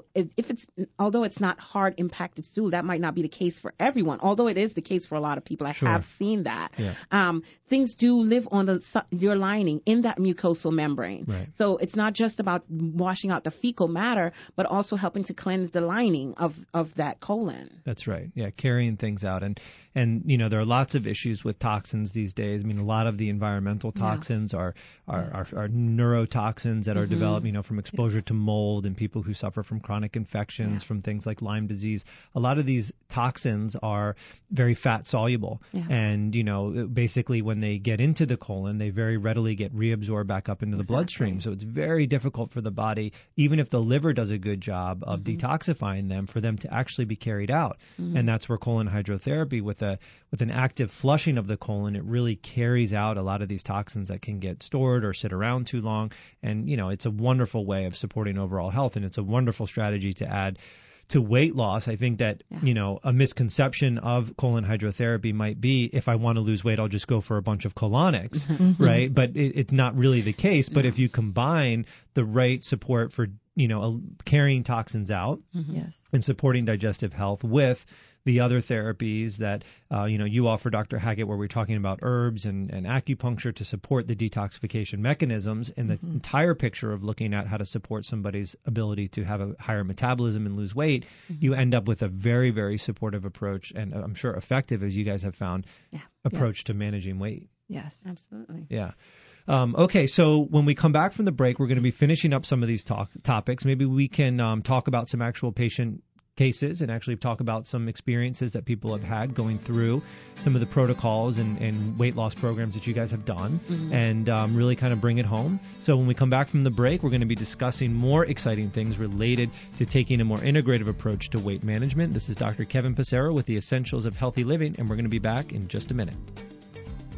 although it's not hard impacted stool, that might not be the case for everyone, although it is the case for a lot of people. I have seen that. Things do live on your lining in that mucosal membrane. Right. So it's not just about washing out the fecal matter, but also helping to cleanse the lining of that colon. That's right. Yeah, carrying things out. And there are lots of issues with toxins these days. A lot of the environmental toxins are neurotoxins that are developed, from exposure to mold and people who suffer from chronic infections from things like Lyme disease. A lot of these toxins are very fat soluble. And, basically when they get into the colon, they very readily get reabsorbed back up into the bloodstream. So it's very difficult for the body, even if the liver does a good job of detoxifying them, for them to actually be carried out. And that's where colon hydrotherapy, with an active flushing of the colon, it really carries out a lot of these toxins that can get stored or sit around too long. And, it's a wonderful way of supporting overall health, and it's a wonderful strategy to add to weight loss. I think that, a misconception of colon hydrotherapy might be, if I want to lose weight, I'll just go for a bunch of colonics, right? But it's not really the case. But if you combine the right support for, carrying toxins out and supporting digestive health with the other therapies that, you offer, Dr. Hackett, where we're talking about herbs and acupuncture to support the detoxification mechanisms, and the entire picture of looking at how to support somebody's ability to have a higher metabolism and lose weight, you end up with a very, very supportive approach, and I'm sure effective, as you guys have found, approach to managing weight. Yes, absolutely. Yeah. Okay, so when we come back from the break, we're going to be finishing up some of these topics. Maybe we can talk about some actual patient cases and actually talk about some experiences that people have had going through some of the protocols and weight loss programs that you guys have done, and really kind of bring it home. So when we come back from the break, we're going to be discussing more exciting things related to taking a more integrative approach to weight management. This is Dr. Kevin Passero with the Essentials of Healthy Living, and we're going to be back in just a minute.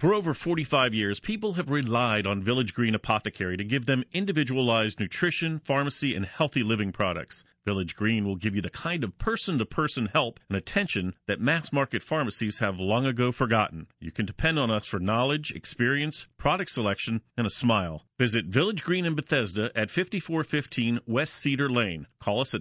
For over 45 years, people have relied on Village Green Apothecary to give them individualized nutrition, pharmacy, and healthy living products. Village Green will give you the kind of person-to-person help and attention that mass-market pharmacies have long ago forgotten. You can depend on us for knowledge, experience, product selection, and a smile. Visit Village Green in Bethesda at 5415 West Cedar Lane. Call us at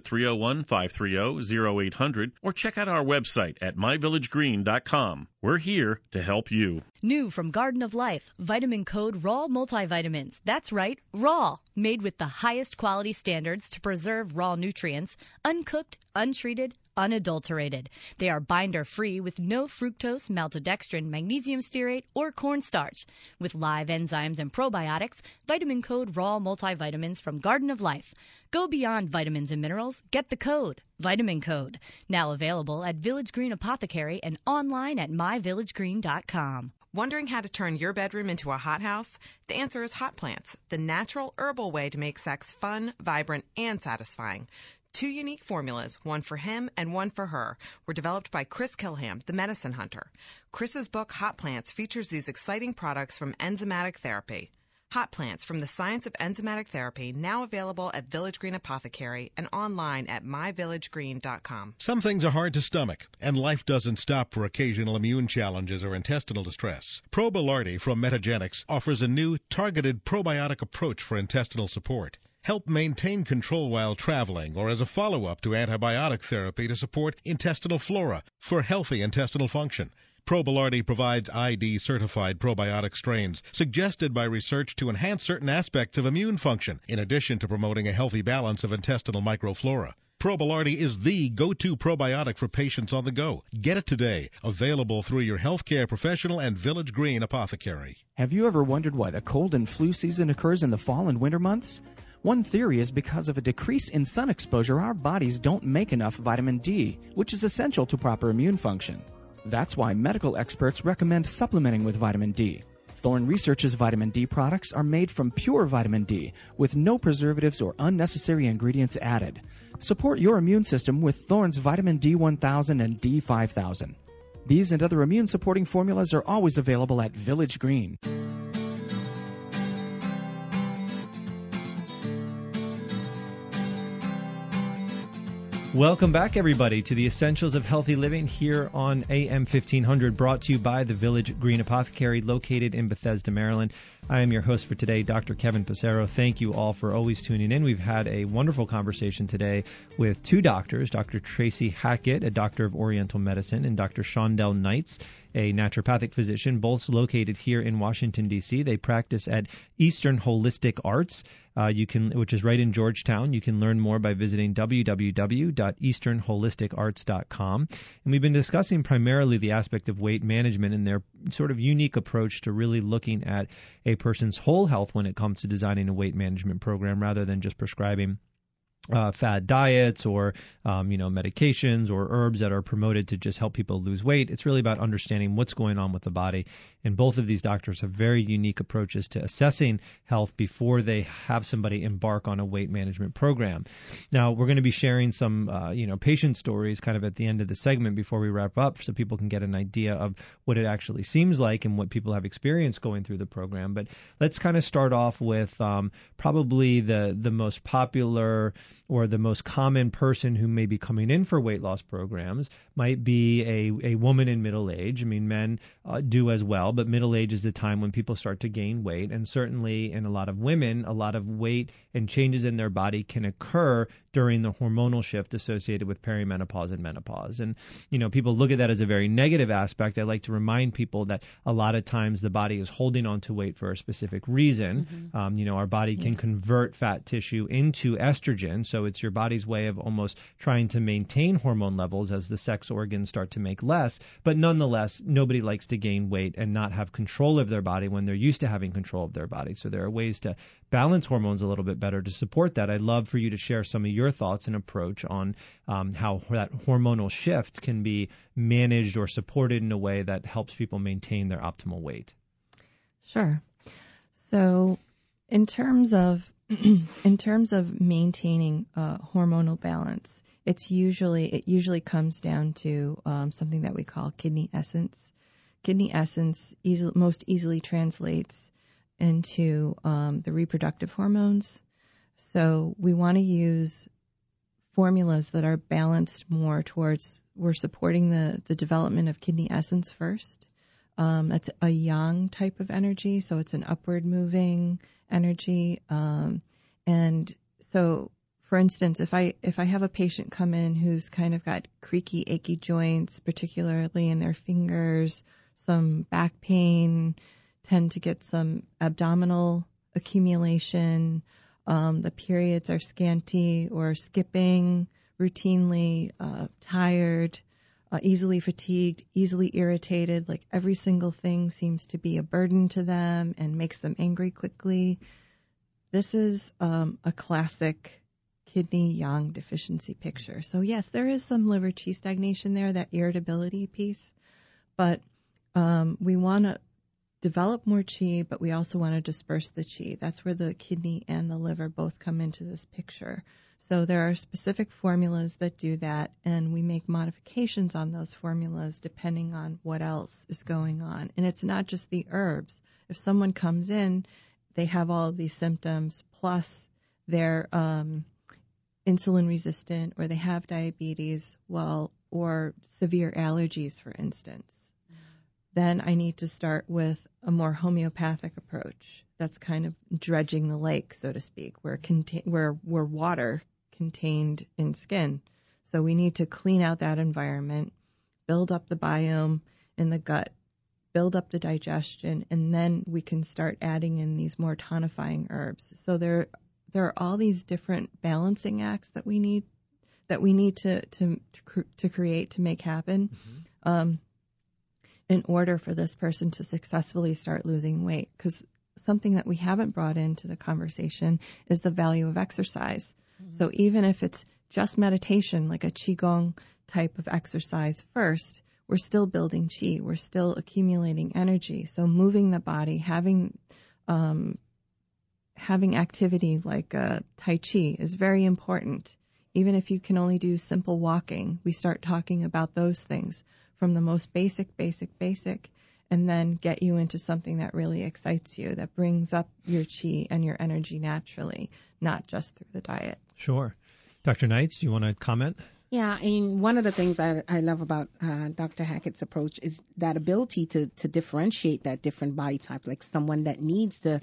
301-530-0800 or check out our website at myvillagegreen.com. We're here to help you. New from Garden of Life, Vitamin Code Raw Multivitamins. That's right, raw. Made with the highest quality standards to preserve raw nutrients, uncooked, untreated, unadulterated. They are binder-free with no fructose, maltodextrin, magnesium stearate, or cornstarch. With live enzymes and probiotics, Vitamin Code Raw Multivitamins from Garden of Life. Go beyond vitamins and minerals. Get the code. Vitamin Code. Now available at Village Green Apothecary and online at myvillagegreen.com. Wondering how to turn your bedroom into a hothouse? The answer is hot plants, the natural herbal way to make sex fun, vibrant, and satisfying. 2 unique formulas, one for him and one for her, were developed by Chris Kilham, the medicine hunter. Chris's book, Hot Plants, features these exciting products from enzymatic therapy. Hot Plants from the Science of Enzymatic Therapy, now available at Village Green Apothecary and online at myvillagegreen.com. Some things are hard to stomach, and life doesn't stop for occasional immune challenges or intestinal distress. Probilardi from Metagenics offers a new, targeted probiotic approach for intestinal support. Help maintain control while traveling or as a follow-up to antibiotic therapy to support intestinal flora for healthy intestinal function. Probilardi provides ID-certified probiotic strains suggested by research to enhance certain aspects of immune function, in addition to promoting a healthy balance of intestinal microflora. Probilardi is the go-to probiotic for patients on the go. Get it today. Available through your healthcare professional and Village Green Apothecary. Have you ever wondered why the cold and flu season occurs in the fall and winter months? One theory is because of a decrease in sun exposure, our bodies don't make enough vitamin D, which is essential to proper immune function. That's why medical experts recommend supplementing with vitamin D. Thorne Research's vitamin D products are made from pure vitamin D, with no preservatives or unnecessary ingredients added. Support your immune system with Thorne's vitamin D1000 and D5000. These and other immune-supporting formulas are always available at Village Green. Welcome back, everybody, to the Essentials of Healthy Living here on AM 1500, brought to you by the Village Green Apothecary, located in Bethesda, Maryland. I am your host for today, Dr. Kevin Passero. Thank you all for always tuning in. We've had a wonderful conversation today with 2 doctors, Dr. Tracy Hackett, a doctor of Oriental Medicine, and Dr. Shondell Knights, a naturopathic physician, both located here in Washington, D.C. They practice at Eastern Holistic Arts, which is right in Georgetown. You can learn more by visiting www.easternholisticarts.com. And we've been discussing primarily the aspect of weight management and their sort of unique approach to really looking at a person's whole health when it comes to designing a weight management program, rather than just prescribing fad diets or medications or herbs that are promoted to just help people lose weight. It's really about understanding what's going on with the body. And both of these doctors have very unique approaches to assessing health before they have somebody embark on a weight management program. Now, we're going to be sharing some patient stories kind of at the end of the segment before we wrap up, so people can get an idea of what it actually seems like and what people have experienced going through the program. But let's kind of start off with probably the most popular or the most common person who may be coming in for weight loss programs might be a woman in middle age. I mean, men do as well, but middle age is the time when people start to gain weight. And certainly in a lot of women, a lot of weight and changes in their body can occur during the hormonal shift associated with perimenopause and menopause. And, people look at that as a very negative aspect. I like to remind people that a lot of times the body is holding on to weight for a specific reason. Mm-hmm. Our body can convert fat tissue into estrogen. So it's your body's way of almost trying to maintain hormone levels as the sex organs start to make less. But nonetheless, nobody likes to gain weight and not have control of their body when they're used to having control of their body. So there are ways to balance hormones a little bit better to support that. I'd love for you to share some of your thoughts and approach on how that hormonal shift can be managed or supported in a way that helps people maintain their optimal weight. Sure. So in terms of maintaining hormonal balance, it usually comes down to something that we call kidney essence. kidney essence most easily translates into the reproductive hormones. So we want to use formulas that are balanced more towards, we're supporting the development of kidney essence first. That's a yang type of energy, so it's an upward moving energy. And so, for instance, if I have a patient come in who's kind of got creaky, achy joints, particularly in their fingers, some back pain, tend to get some abdominal accumulation, the periods are scanty or skipping routinely, tired, easily fatigued, easily irritated, like every single thing seems to be a burden to them and makes them angry quickly. This is a classic kidney yang deficiency picture. So yes, there is some liver qi stagnation there, that irritability piece, but we want to develop more qi, but we also want to disperse the qi. That's where the kidney and the liver both come into this picture. So there are specific formulas that do that, and we make modifications on those formulas depending on what else is going on. And it's not just the herbs. If someone comes in, they have all of these symptoms, plus they're insulin resistant, or they have diabetes, or severe allergies, for instance. Then I need to start with a more homeopathic approach. That's kind of dredging the lake, so to speak, where water contained in skin. So we need to clean out that environment, build up the biome in the gut, build up the digestion, and then we can start adding in these more tonifying herbs. So there are all these different balancing acts that we need to create, to make happen. Mm-hmm. In order for this person to successfully start losing weight. Because something that we haven't brought into the conversation is the value of exercise. Mm-hmm. So even if it's just meditation, like a Qigong type of exercise first, we're still building Qi. We're still accumulating energy. So moving the body, having activity like Tai Chi is very important. Even if you can only do simple walking, we start talking about those things from the most basic, and then get you into something that really excites you, that brings up your qi and your energy naturally, not just through the diet. Sure. Dr. Knights, do you want to comment? Yeah, and one of the things I love about Dr. Hackett's approach is that ability to differentiate that different body type, like someone that needs to,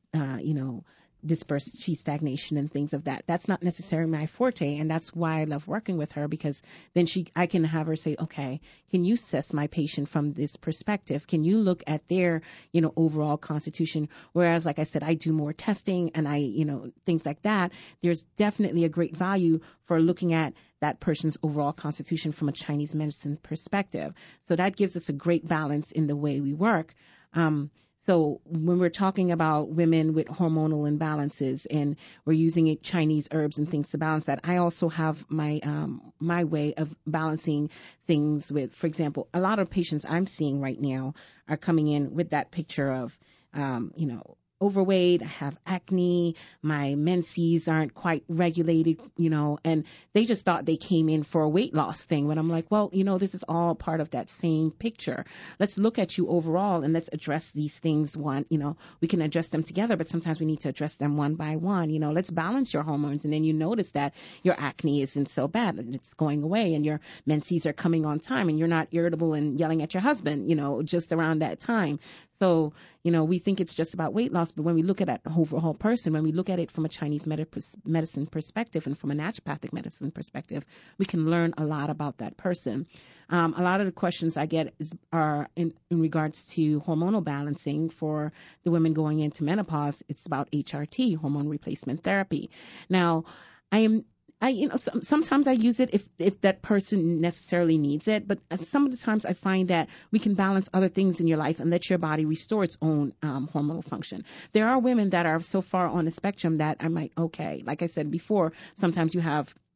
disperse qi stagnation and things of that. That's not necessarily my forte, and that's why I love working with her, because then I can have her say, okay, can you assess my patient from this perspective? Can you look at their, overall constitution? Whereas, like I said, I do more testing and things like that. There's definitely a great value for looking at that person's overall constitution from a Chinese medicine perspective. So that gives us a great balance in the way we work. So when we're talking about women with hormonal imbalances and we're using Chinese herbs and things to balance that, I also have my way of balancing things with, for example, a lot of patients I'm seeing right now are coming in with that picture of, overweight, I have acne, my menses aren't quite regulated, and they just thought they came in for a weight loss thing. When I'm like, well, this is all part of that same picture. Let's look at you overall and let's address these things we can address them together, but sometimes we need to address them one by one. Let's balance your hormones, and then you notice that your acne isn't so bad and it's going away, and your menses are coming on time, and you're not irritable and yelling at your husband, just around that time. So, we think it's just about weight loss, but when we look at that overall person, when we look at it from a Chinese medicine perspective and from a naturopathic medicine perspective, we can learn a lot about that person. A lot of the questions I get are in regards to hormonal balancing for the women going into menopause. It's about HRT, hormone replacement therapy. Now, sometimes I use it if that person necessarily needs it, but some of the times I find that we can balance other things in your life and let your body restore its own hormonal function. There are women that are so far on the spectrum that I might, like I said before, sometimes you have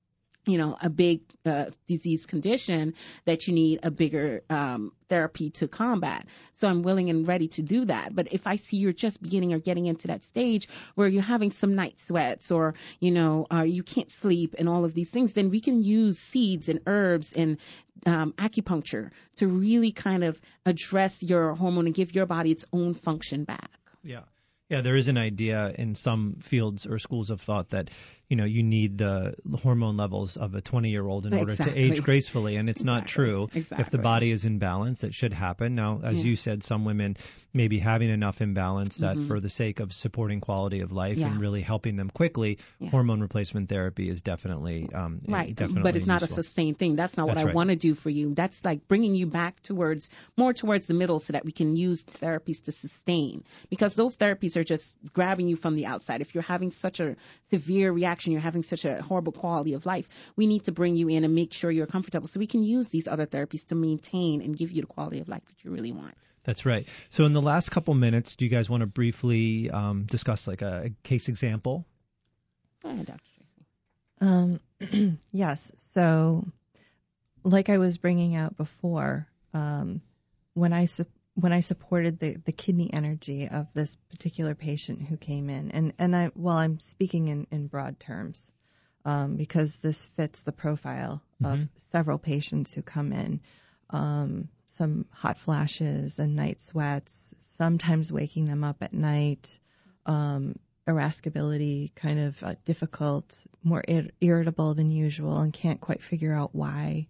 a big disease condition that you need a bigger therapy to combat. So I'm willing and ready to do that. But if I see you're just beginning or getting into that stage where you're having some night sweats or, you can't sleep and all of these things, then we can use seeds and herbs and acupuncture to really kind of address your hormone and give your body its own function back. Yeah. Yeah, there is an idea in some fields or schools of thought that, you need the hormone levels of a 20-year-old in order to age gracefully, and it's not true. Exactly. If the body is in balance, it should happen. Now, as you said, some women may be having enough imbalance that for the sake of supporting quality of life and really helping them quickly, hormone replacement therapy is definitely right. Definitely but it's not useful. a sustained thing. That's not what I right. want to do for you. That's like bringing you back more towards the middle so that we can use therapies to sustain, because those therapies are just grabbing you from the outside. If you're having such a severe reaction, you're having such a horrible quality of life, we need to bring you in and make sure you're comfortable so we can use these other therapies to maintain and give you the quality of life that you really want. That's right. So in the last couple minutes, do you guys want to briefly discuss like a case example? Go ahead, Dr. Tracy. Yes. So like I was bringing out before, when I supported the kidney energy of this particular patient who came in, and I'm speaking in broad terms, because this fits the profile of several patients who come in, some hot flashes and night sweats, sometimes waking them up at night, irascibility, kind of difficult, more irritable than usual, and can't quite figure out why.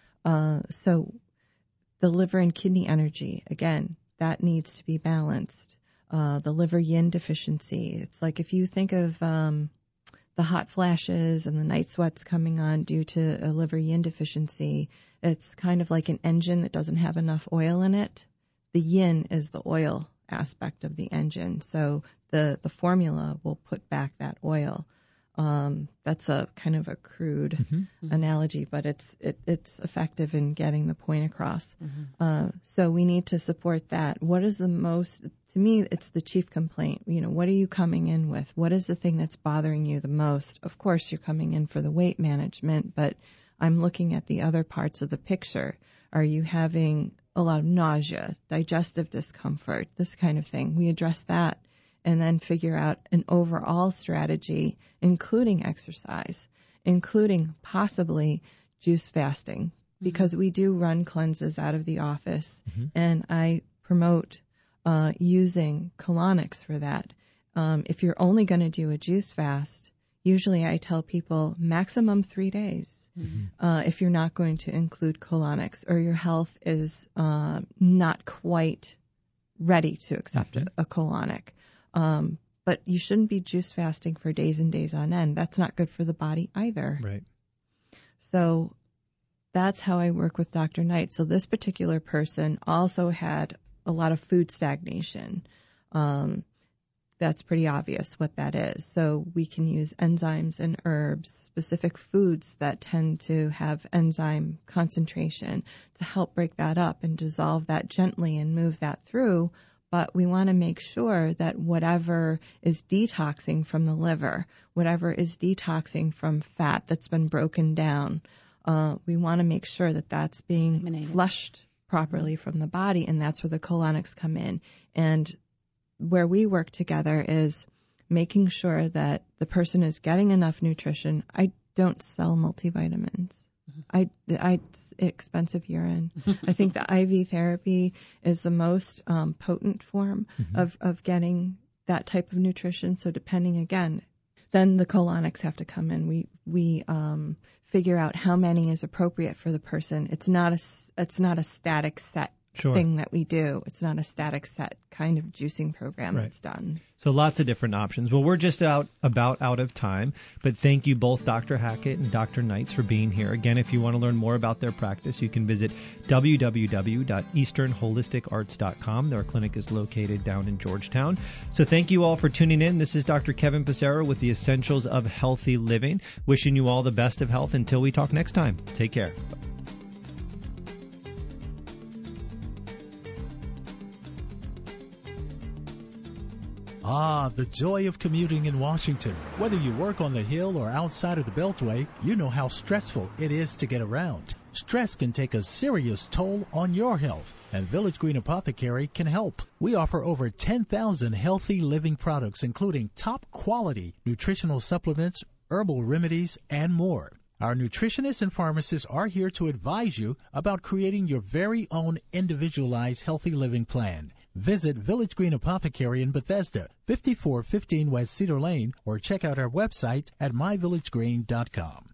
So the liver and kidney energy, again, that needs to be balanced. The liver yin deficiency, it's like if you think of the hot flashes and the night sweats coming on due to a liver yin deficiency, it's kind of like an engine that doesn't have enough oil in it. The yin is the oil aspect of the engine, so the formula will put back that oil. That's a kind of a crude analogy, but it's effective in getting the point across. So we need to support that. What is the most, to me, it's the chief complaint. What are you coming in with? What is the thing that's bothering you the most? Of course, you're coming in for the weight management, but I'm looking at the other parts of the picture. Are you having a lot of nausea, digestive discomfort, this kind of thing? We address that, and then figure out an overall strategy, including exercise, including possibly juice fasting, because we do run cleanses out of the office, and I promote using colonics for that. If you're only going to do a juice fast, usually I tell people maximum 3 days. If you're not going to include colonics, or your health is not quite ready to accept a colonic. But you shouldn't be juice fasting for days and days on end. That's not good for the body either. Right. So that's how I work with Dr. Knight. So this particular person also had a lot of food stagnation. That's pretty obvious what that is. So we can use enzymes and herbs, specific foods that tend to have enzyme concentration to help break that up and dissolve that gently and move that through. But we want to make sure that whatever is detoxing from the liver, whatever is detoxing from fat that's been broken down, we want to make sure that that's being flushed properly from the body, and that's where the colonics come in. And where we work together is making sure that the person is getting enough nutrition. I don't sell multivitamins. It's expensive urine. I think the IV therapy is the most potent form of getting that type of nutrition. So depending, again, then the colonics have to come in. We figure out how many is appropriate for the person. It's not a static set thing that we do. It's not a static set kind of juicing program that's done. So lots of different options. Well, we're just about out of time, but thank you both, Dr. Hackett and Dr. Knights, for being here. Again, if you want to learn more about their practice, you can visit www.easternholisticarts.com. Their clinic is located down in Georgetown. So thank you all for tuning in. This is Dr. Kevin Passero with the Essentials of Healthy Living. Wishing you all the best of health until we talk next time. Take care. Ah, the joy of commuting in Washington. Whether you work on the Hill or outside of the Beltway, you know how stressful it is to get around. Stress can take a serious toll on your health, and Village Green Apothecary can help. We offer over 10,000 healthy living products, including top-quality nutritional supplements, herbal remedies, and more. Our nutritionists and pharmacists are here to advise you about creating your very own individualized healthy living plan. Visit Village Green Apothecary in Bethesda, 5415 West Cedar Lane, or check out our website at myvillagegreen.com.